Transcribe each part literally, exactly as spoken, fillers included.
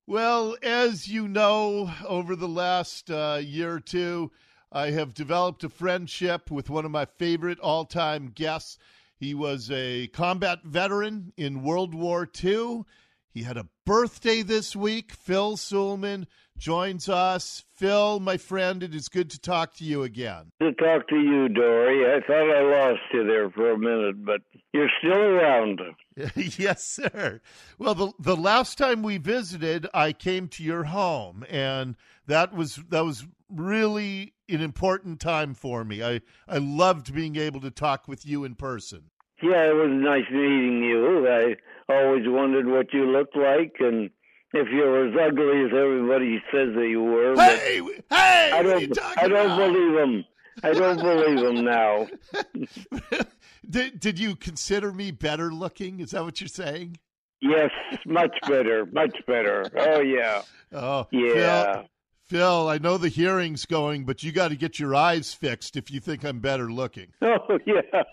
Well, as you know, over the last uh, year or two, I have developed a friendship with one of my favorite all time guests. He was a combat veteran in World War Two. He had a birthday this week. Phil Sulman joins us. Phil, my friend, it is good to talk to you again. To talk to you, Dory. I thought I lost you there for a minute, but you're still around. Yes, sir. Well, the the last time we visited, I came to your home, and that was that was really an important time for me. I, I loved being able to talk with you in person. Yeah, it was nice meeting you. I always wondered what you looked like, and if you were as ugly as everybody says that you were. Hey, hey! I what are don't, you talking I don't about? believe them. I don't believe them now. Did did you consider me better looking? Is that what you're saying? Yes, much better, much better. Oh yeah, Oh, yeah. Phil, Phil, I know the hearing's going, but you got to get your eyes fixed if you think I'm better looking. Oh yeah.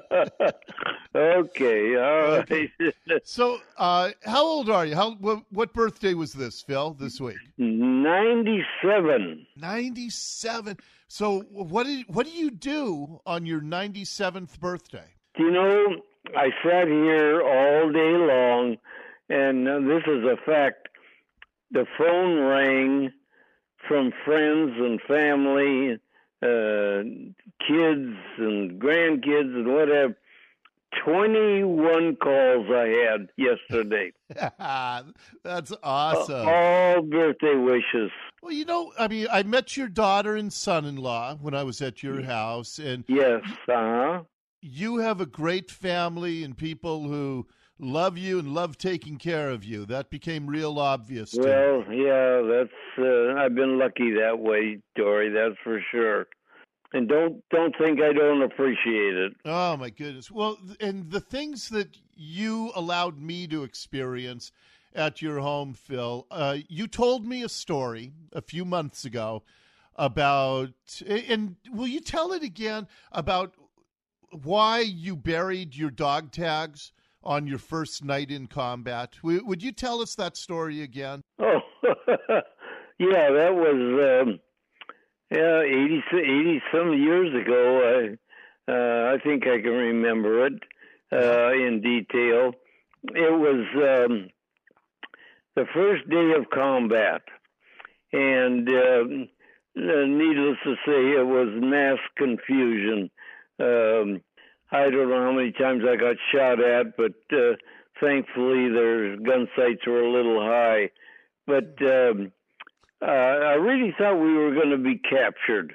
Okay, all right. So, uh, how old are you? How what, what birthday was this, Phil? This week? Ninety-seven. ninety-seven. So, what did what do you do on your ninety-seventh birthday? You know, I sat here all day long, and uh, this is a fact. The phone rang from friends and family, uh, kids and grandkids and whatever. twenty-one calls I had yesterday. That's awesome. Uh, all birthday wishes. Well, you know, I mean, I met your daughter and son-in-law when I was at your house, and Yes, uh-huh. you have a great family and people who love you and love taking care of you. That became real obvious to me. Well, yeah, that's, uh, I've been lucky that way, Dory, that's for sure. And don't don't think I don't appreciate it. Oh, my goodness. Well, and the things that you allowed me to experience at your home, Phil, uh, you told me a story a few months ago about, and will you tell it again, about why you buried your dog tags on your first night in combat? Would you tell us that story again? Oh, yeah, that was... Um, Yeah, eighty, eighty some years ago. I, uh, I think I can remember it uh, in detail. It was um, the first day of combat, and uh, needless to say, it was mass confusion. Um, I don't know how many times I got shot at, but uh, thankfully their gun sights were a little high. But um, Uh, I really thought we were going to be captured.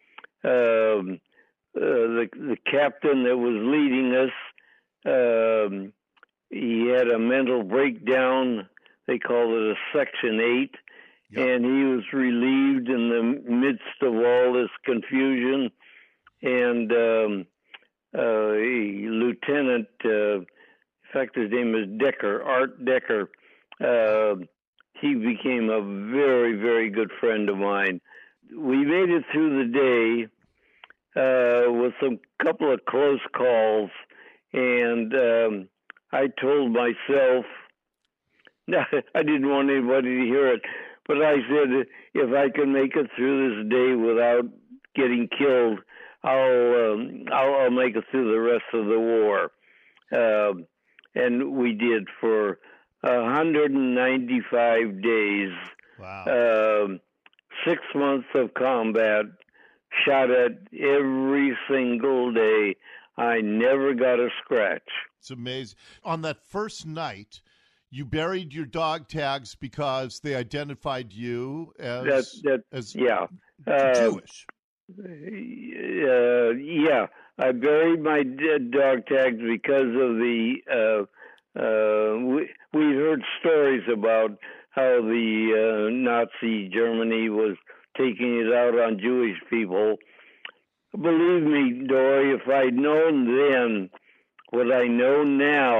Um, uh, the the captain that was leading us, um, he had a mental breakdown. They called it a Section eight, yep. And he was relieved in the midst of all this confusion. And um, uh, a lieutenant, uh, in fact, his name is Decker, Art Decker. Uh, He became a very, very good friend of mine. We made it through the day uh, with some couple of close calls, and um, I told myself, I didn't want anybody to hear it, but I said, if I can make it through this day without getting killed, I'll um, I'll, I'll make it through the rest of the war. Uh, and we did for one hundred ninety-five days, wow. uh, six months of combat, shot at every single day. I never got a scratch. It's amazing. On that first night, you buried your dog tags because they identified you as, that, that, as yeah. Jewish. Uh, uh, yeah, I buried my dog tags because of the... Uh, Uh, we we heard stories about how the uh, Nazi Germany was taking it out on Jewish people. Believe me, Dory, if I'd known then what I know now,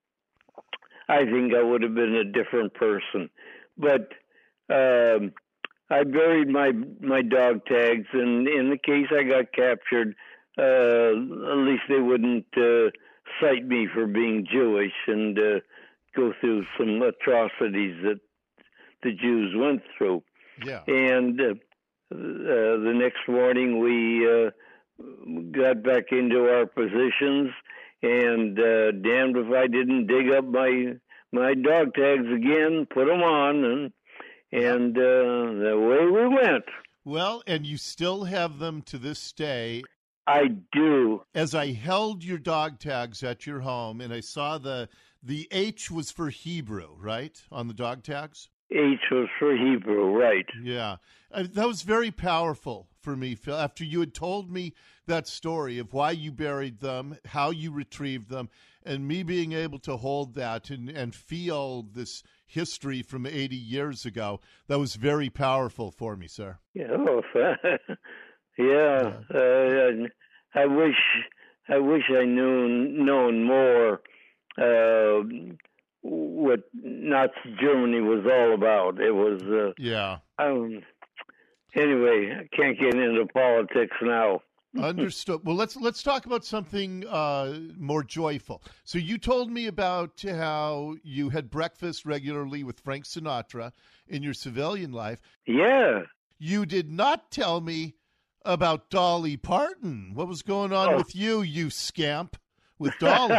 I think I would have been a different person. But um, I buried my my dog tags, and in the case I got captured, uh, at least they wouldn't uh, cite me for being Jewish and uh, go through some atrocities that the Jews went through. Yeah. And uh, uh, the next morning we uh, got back into our positions, and uh, damned if I didn't dig up my my dog tags again, put them on, and and uh, the way we went. Well, and you still have them to this day. I do. As I held your dog tags at your home, and I saw the the H was for Hebrew, right, on the dog tags? H was for Hebrew, right. Yeah. Uh, that was very powerful for me, Phil, after you had told me that story of why you buried them, how you retrieved them, and me being able to hold that and, and feel this history from eighty years ago. That was very powerful for me, sir. Yeah, oh, yeah. Uh, I wish I wish I knew known more uh, what Nazi Germany was all about. It was uh, yeah. Um, anyway, I can't get into politics now. Understood. Well, let's let's talk about something uh, more joyful. So you told me about how you had breakfast regularly with Frank Sinatra in your civilian life. Yeah. You did not tell me about Dolly Parton. What was going on oh. with you, you scamp, with Dolly?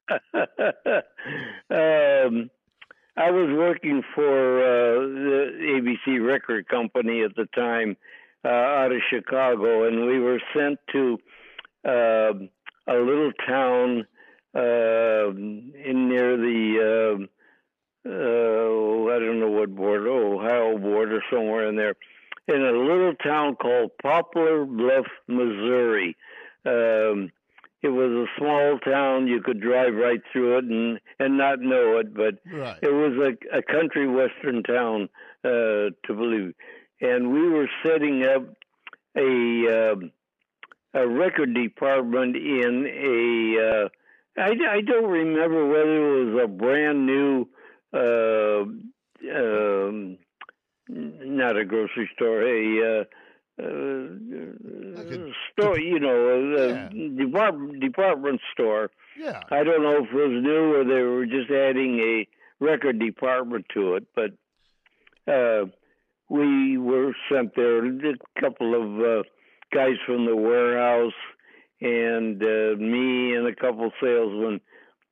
um, I was working for uh, the A B C record company at the time, uh, out of Chicago, and we were sent to uh, a little town uh, in near the uh, uh, I don't know what border, Ohio border, somewhere in there, in a little town called Poplar Bluff, Missouri. Um, it was a small town. You could drive right through it and, and not know it, but right. It was a, a country western town, uh, to believe. And we were setting up a uh, a record department in a, uh, I, I don't remember whether it was a brand new, uh, um, not a grocery store, a uh, uh, a store, de- you know, a yeah. department department store. Yeah. I don't know if it was new or they were just adding a record department to it, but uh, we were sent there. A couple of uh, guys from the warehouse and uh, me and a couple salesmen,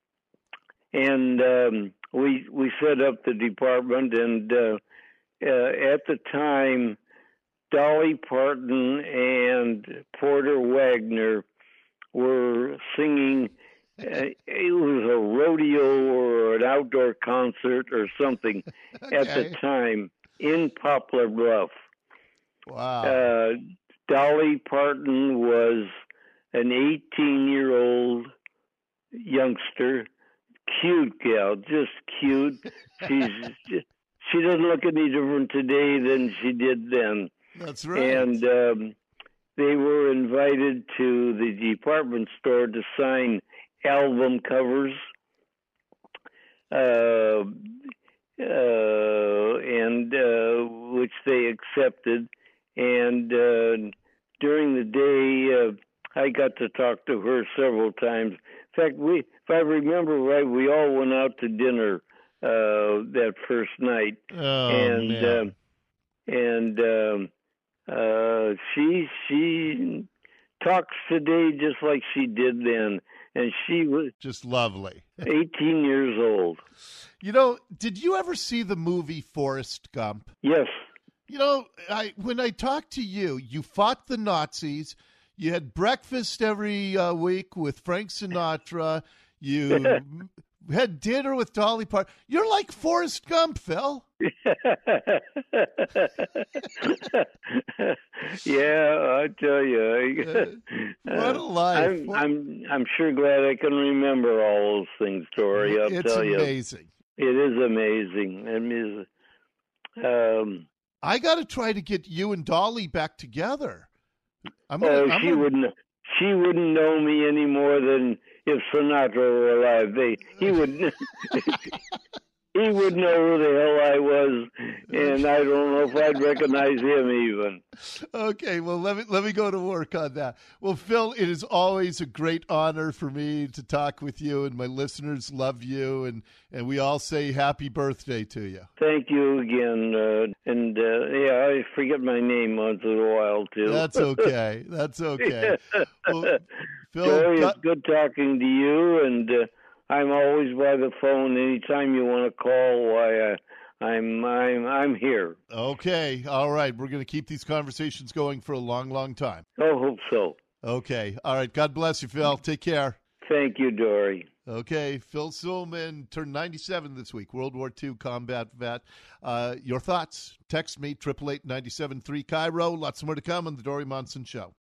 and um, we we set up the department. And uh, uh, at the time, Dolly Parton and Porter Wagner were singing. Uh, it was a rodeo or an outdoor concert or something okay. at the time in Poplar Bluff. Wow. Uh, Dolly Parton was an eighteen-year-old youngster, cute gal, just cute. She's she doesn't look any different today than she did then. That's right. And um, they were invited to the department store to sign album covers, uh, uh, and uh, which they accepted. And uh, during the day, uh, I got to talk to her several times. In fact, we, if I remember right, we all went out to dinner uh, that first night. Oh, and man. Uh, and um, uh, she she talks today just like she did then. And she was just lovely. eighteen years old. You know, did you ever see the movie Forrest Gump? Yes. You know, I when I talked to you, you fought the Nazis. You had breakfast every uh, week with Frank Sinatra. You had dinner with Dolly Parton. You're like Forrest Gump, Phil. Yeah, I tell you. Uh, what a life! I'm, what... I'm I'm sure glad I can remember all those things, Tori. I'll it's tell you, it's amazing. It is amazing. It is. Um, I got to try to get you and Dolly back together. I'm gonna, oh, I'm she gonna... wouldn't. She wouldn't know me any more than if Sinatra were alive. They he would. he would know who the hell I was, and I don't know if I'd recognize him even. Okay, well, let me let me go to work on that. Well, Phil, it is always a great honor for me to talk with you, and my listeners love you, and, and we all say happy birthday to you. Thank you again, uh, and uh, yeah, I forget my name once in a while too. That's okay. That's okay. Well, Phil, Joey, got- it's good talking to you, and uh, I'm always by the phone anytime you want to call. Why, uh, I'm I'm I'm here. Okay, all right. We're going to keep these conversations going for a long, long time. I hope so. Okay, all right. God bless you, Phil. Take care. Thank you, Dory. Okay, Phil Silman turned ninety-seven this week, World War Two combat vet. Uh, your thoughts? Text me, eight eight eight, nine seven three, Cairo. Lots more to come on the Dory Monson Show.